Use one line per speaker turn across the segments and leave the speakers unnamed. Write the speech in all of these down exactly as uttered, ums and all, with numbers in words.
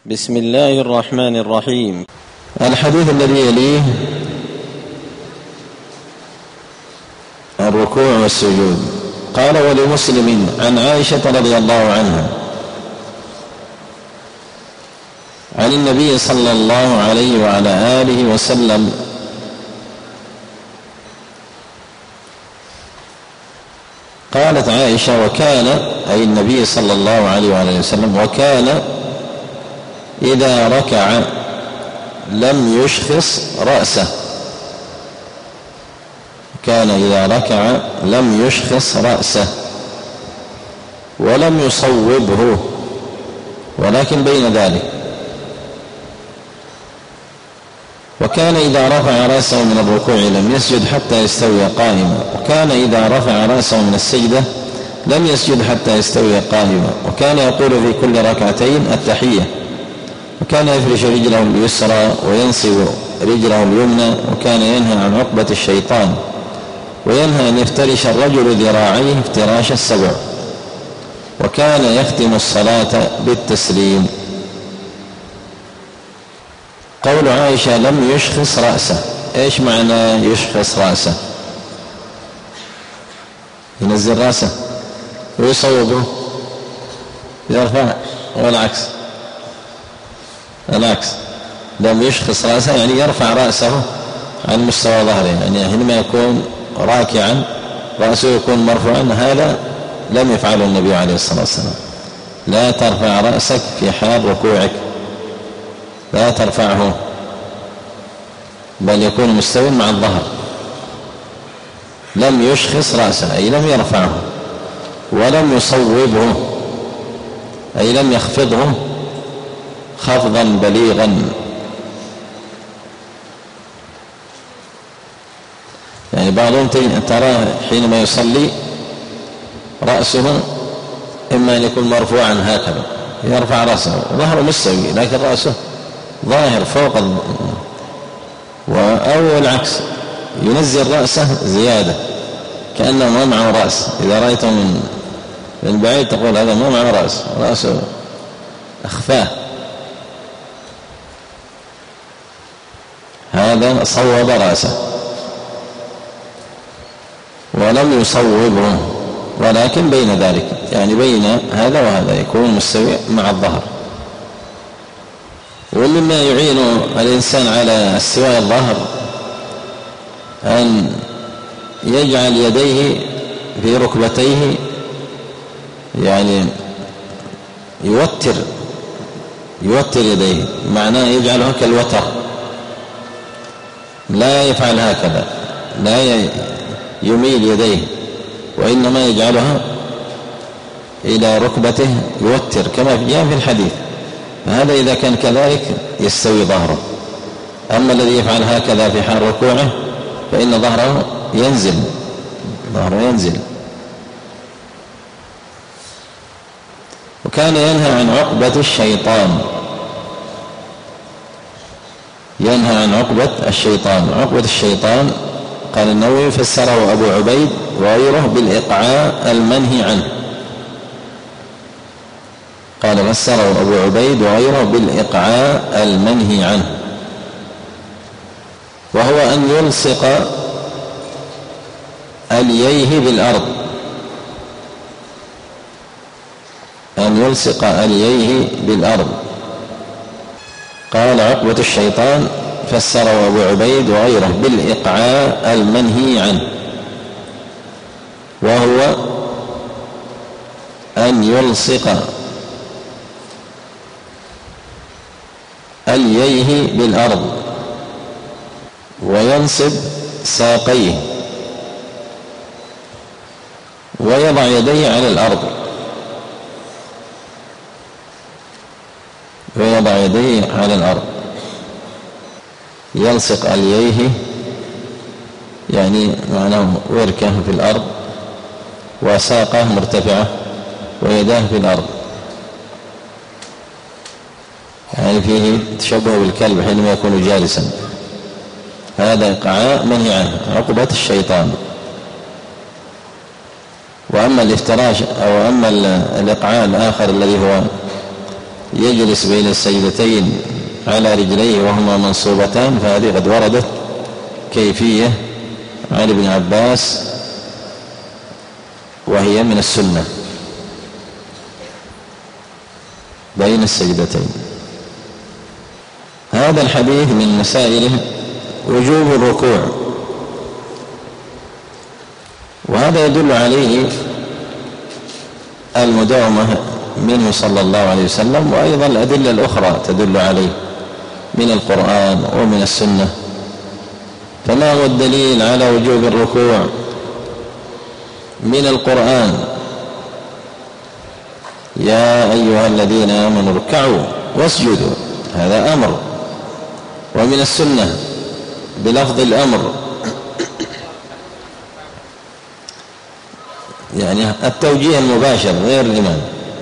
بسم الله الرحمن الرحيم.
الحديث الذي يليه الركوع والسجود. قال: ولمسلم عن عائشة رضي الله عنها عن النبي صلى الله عليه وعلى آله وسلم قالت عائشة: وكان أي النبي صلى الله عليه وعلى آله وسلم وكان إذا ركع لم يشخص رأسه كان إذا ركع لم يشخص رأسه ولم يصوبه، ولكن بين ذلك. وكان إذا رفع رأسه من الركوع لم يسجد حتى يستوي قائما، وكان إذا رفع رأسه من السجدة لم يسجد حتى يستوي قائما، وكان يقول في كل ركعتين التحية، وكان يفرش رجله اليسرى وينصب رجله اليمنى، وكان ينهى عن عقبة الشيطان، وينهى أن يفترش الرجل ذراعيه افتراش السبع، وكان يختم الصلاة بالتسليم. قول عائشة: لم يشخص رأسه، ايش معنى يشخص رأسه؟ ينزل رأسه ويصوبه، يرفع، والعكس العكس لم يشخص رأسه يعني يرفع رأسه عن مستوى ظهره، يعني حينما يكون راكعا رأسه يكون مرفوعا، هذا لم يفعله النبي عليه الصلاة والسلام. لا ترفع رأسك في حال ركوعك، لا ترفعه، بل يكون مستوٍ مع الظهر. لم يشخص رأسه أي لم يرفعه، ولم يصوبه أي لم يخفضه خفضا بليغا، يعني بعضهم تراه حينما يصلي رأسه إما أن يكون مرفوعا هكذا، يرفع رأسه ظهره مستوي لكن رأسه ظاهر فوق، أو العكس ينزل رأسه زيادة كأنه ما معه رأس. إذا رأيته من من بعيد تقول هذا ما معه رأس، رأسه أخفاه، هذا صوب رأسه. ولم يصوبه، ولكن بين ذلك، يعني بين هذا وهذا، يكون مستوي مع الظهر. ومما يعين الإنسان على استواء الظهر أن يجعل يديه في ركبتيه، يعني يوتر يوتر يديه، معناه يجعلها كالوتر، لا يفعل هكذا، لا يميل يديه، وإنما يجعلها إلى ركبته يوتر كما جاء في الحديث. فهذا إذا كان كذلك يستوي ظهره. أما الذي يفعل هكذا في حال ركوعه فإن ظهره ينزل ظهره ينزل. وكان ينهى عن عقبة الشيطان، ينهى عن عقبة الشيطان. عقبة الشيطان قال النووي فسره أبو عبيد وغيره بالإقعاء المنهي عنه، قال فسره أبو عبيد وغيره بالإقعاء المنهي عنه، وهو أن يلصق ألييه بالأرض، أن يلصق ألييه بالأرض. قال عقبة الشيطان فسره أبو عبيد وغيره بالإقعاء المنهي عنه، وهو أن يلصق ألييه بالأرض وينصب ساقيه ويضع يديه على الأرض ويضع يديه على الأرض يلصق ألييه، يعني معناه وركه في الأرض وساقه مرتفعة ويداه في الأرض، يعني فيه تشبه بالكلب حينما يكون جالسا. هذا إقعاء منهي عنه، عقبة الشيطان. وأما الافتراش أو أما الإقعاء الآخر الذي هو يجلس بين السجدتين على رجليه وهما منصوبتان، فهذه قد وردت كيفية عن ابن عباس وهي من السنة بين السجدتين. هذا الحديث من مسائله وجوب الركوع، وهذا يدل عليه المداومة منه صلى الله عليه وسلم، وأيضا الأدلة الأخرى تدل عليه من القرآن ومن السنة. فما هو الدليل على وجوب الركوع؟ من القرآن: يا أيها الذين آمنوا اركعوا واسجدوا، هذا أمر. ومن السنة بلفظ الأمر، يعني التوجيه المباشر غير الإمام.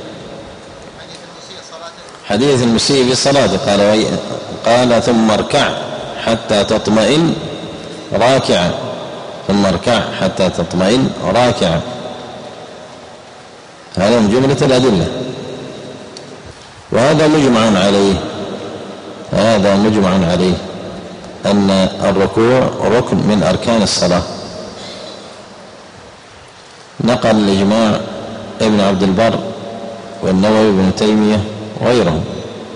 حديث المسيء في صلاته قال قال ثم اركع حتى تطمئن راكعا، ثم اركع حتى تطمئن راكعا. هذا من جملة الأدلة، وهذا مجمع عليه هذا مجمع عليه أن الركوع ركن من أركان الصلاة. نقل الإجماع ابن عبد البر والنووي وابن تيمية وغيرهم.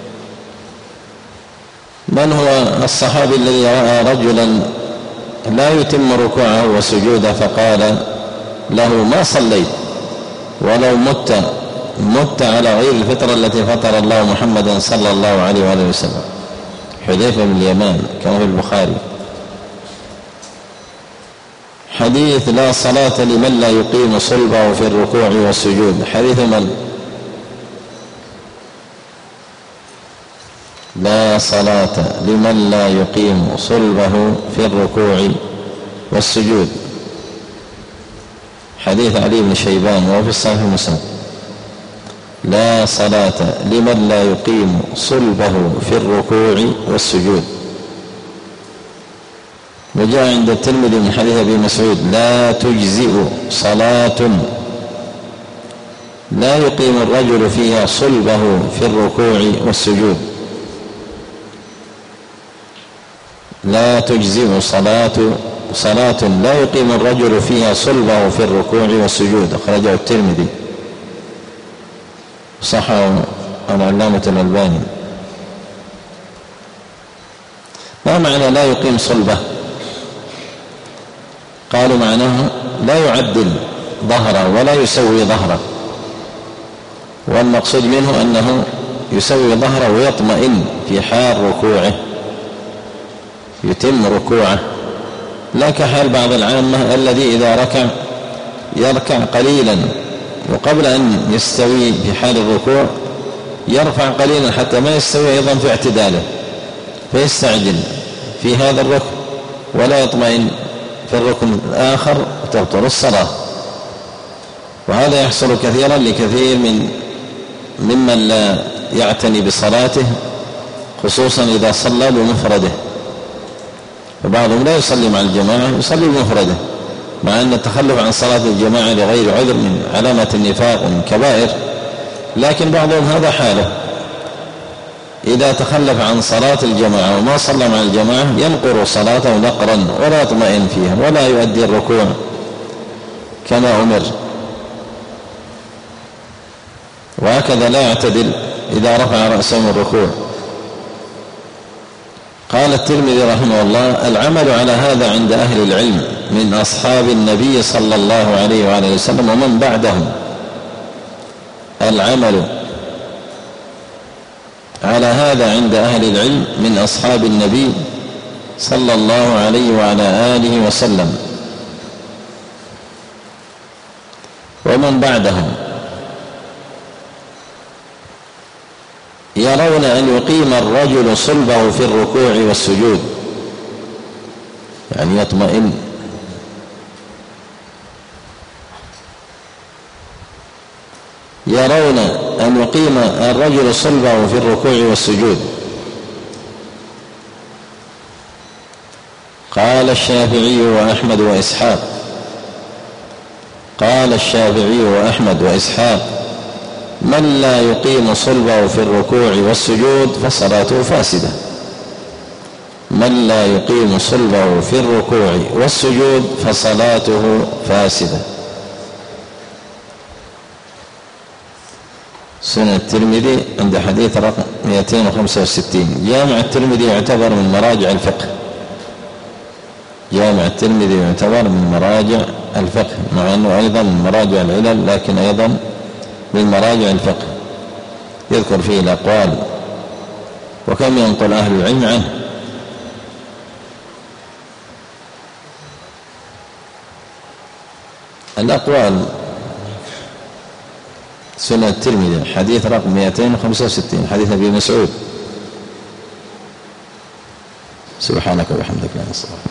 من هو الصحابي الذي رأى رجلا لا يتم ركوعه وسجوده فقال له: ما صليت ولو مت مت على غير الفطرة التي فطر الله محمدا صلى الله عليه وآله وسلم؟ حذيفة بن اليمان كما في البخاري. حديث لا صلاة لمن لا يقيم صلبه في الركوع والسجود، حديث من؟ لا صلاة لمن لا يقيم صلبه في الركوع والسجود، حديث علي بن شيبان وفي الصحيح مسلم. لا صلاة لمن لا يقيم صلبه في الركوع والسجود. وجاء عند الترمذي من حديث أبي مسعود: لا تجزئ صلاة لا يقيم الرجل فيها صلبه في الركوع والسجود. لا تجزئ صلاة صلاة لا يقيم الرجل فيها صلبه في الركوع والسجود، أخرجه الترمذي، صححه العلامة الألباني. ما معنى لا يقيم صلبه؟ قالوا معناه لا يعدل ظهره ولا يسوي ظهره، والمقصود منه أنه يسوي ظهره ويطمئن في حال ركوعه، يتم ركوعه، لا كحال بعض العامة الذي إذا ركع يركع قليلا، وقبل أن يستوي في حال الركوع يرفع قليلا حتى ما يستوي أيضا في اعتداله، فيستعجل في هذا الركن ولا يطمئن في الركن الآخر وتبطل الصلاة. وهذا يحصل كثيرا لكثير من ممن لا يعتني بصلاته، خصوصا إذا صلى بمفرده، وبعضهم لا يصلي مع الجماعة، يصلي بمفرده، مع أن التخلف عن صلاة الجماعة لغير عذر من علامة النفاق ومن كبائر، لكن بعضهم هذا حاله، إذا تخلف عن صلاة الجماعة وما صلى مع الجماعة ينقر صلاته نقرا ولا يطمئن فيها ولا يؤدي الركوع كما أمر، وهكذا لا يعتدل إذا رفع رأسه من الركوع. قال الترمذي رحمه الله: العمل على هذا عند أهل العلم من أصحاب النبي صلى الله عليه وآله وسلم ومن بعدهم. العمل على هذا عند أهل العلم من أصحاب النبي صلى الله عليه وعلى آله وسلم ومن بعدهم، يرون أن يقيم الرجل صلبه في الركوع والسجود، يعني يطمئن، يرون أن يقيم الرجل صلبه في الركوع والسجود. قال الشافعي وأحمد وإسحاق قال الشافعي وأحمد وإسحاق من لا يقيم صلبه في الركوع والسجود فصلاته فاسدة. من لا يقيم صلبه في الركوع والسجود فصلاته فاسدة. سنن الترمذي عند حديث رقم مئتين وخمسة وستين. جامع الترمذي يعتبر من مراجع الفقه. جامع الترمذي يعتبر من مراجع الفقه، مع أنه أيضا من مراجع العلل، لكن أيضا من مراجع الفقه، يذكر فيه الأقوال وكم ينقل أهل العلم عنه. الأقوال سنن الترمذي حديث رقم مئتين وخمسة وستين، حديث أبي مسعود. سبحانك وبحمدك لا نستطيع